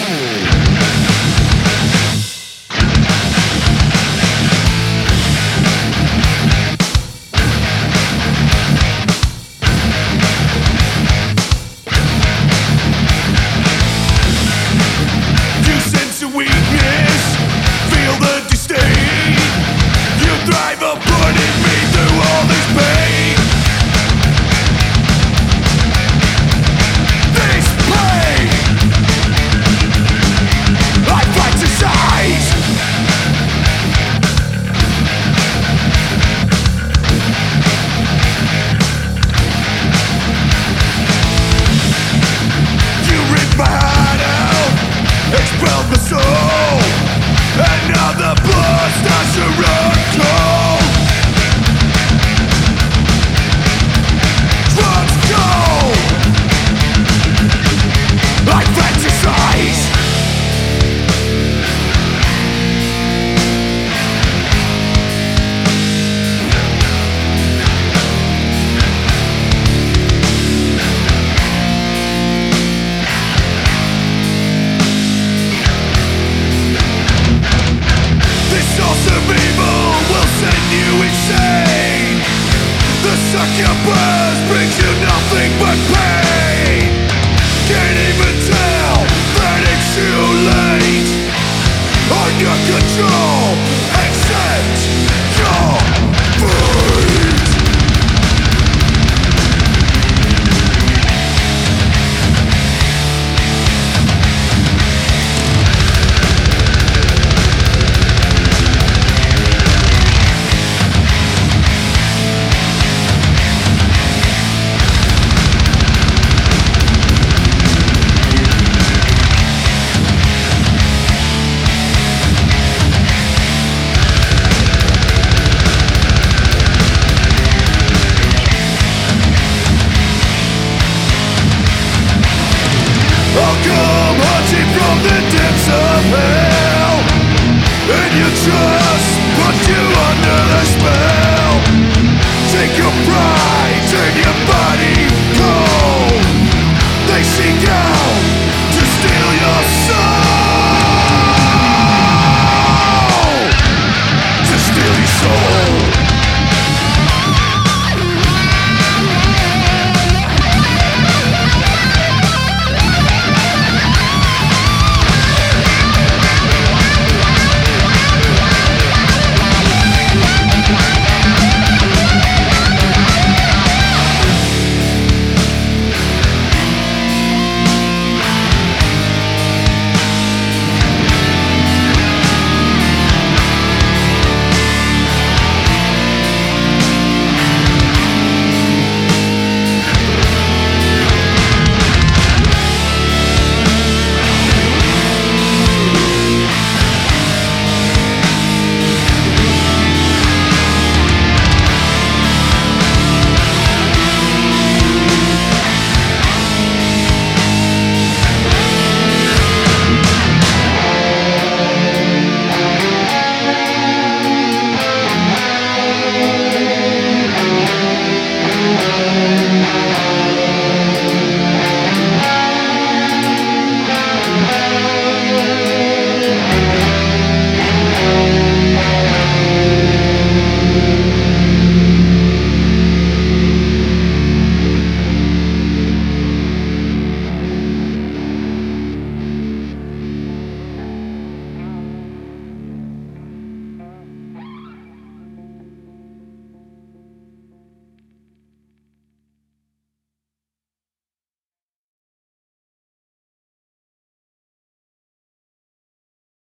Succubus brings you nothing but pain. Can't even tell that it's too late. Under control, accept your fate. I'll come hunting from the depths of hell, and your trust put you under the spell. Take your pride, turn your body cold. They seek out